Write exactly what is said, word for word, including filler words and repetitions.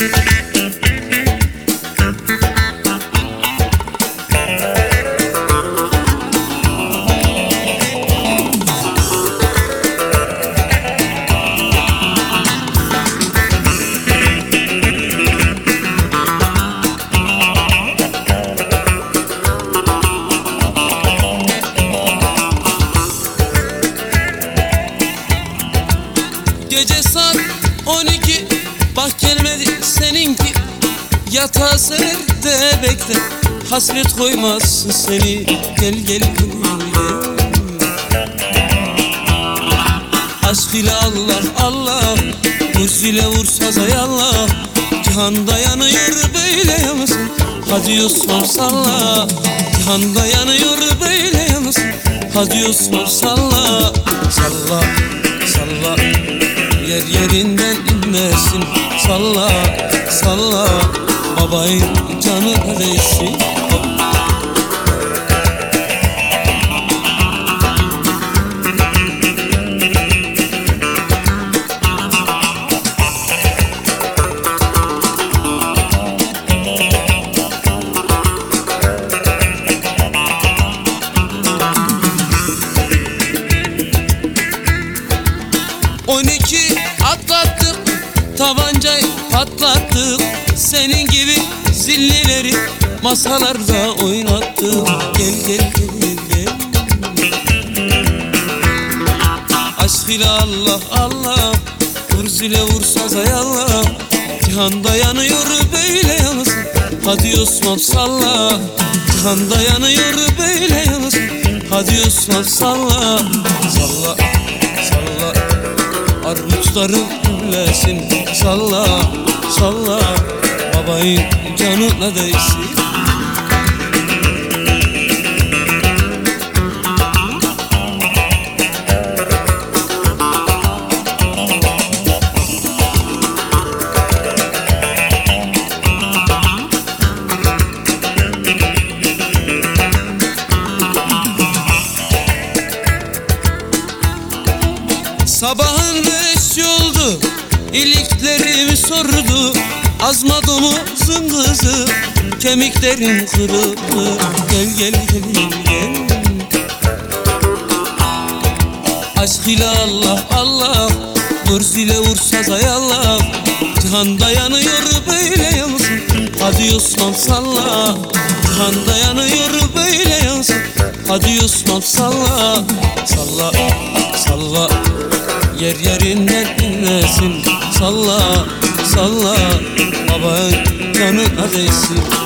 Gece saat on iki, bak gelmedi seninki. Yatağa ser de bekle, hasret koymazsın seni. Gel gel gel gel. Aşk ile Allah Allah, buz ile vursa zayallah. Cihanda yanıyor böyle yansın, hadi Osman salla. Cihanda yanıyor böyle yansın, hadi Osman salla. Salla salla, yer yerinden inmesin. Salla salla, babayın canı değsin. On iki atlattık, tabancayı patlattık. Senin gibi zillileri masalarda oynattık. Gel gel gel gel. Aşk ile Allah Allah, vurz ile vursa zayallah. Cihanda yanıyor böyle yansın, hadi Osman salla. Cihanda yanıyor böyle yansın, hadi Osman salla. Salla salla, armutların güllesin. Salla salla, babayın canına değsin. Sabahın beş oldu, iliklerimi sordu. Azma domuzun kızı, kemiklerim kırıldı. Gel gel gel gel. Aşk ile Allah Allah, vurz ile vursa zayallah. Cihanda yanıyor böyle yansın, hadi Osman salla. Cihanda yanıyor böyle yansın, hadi Osman salla. Salla salla, yer yerinden inlesin. Salla salla, babanın canına değsin.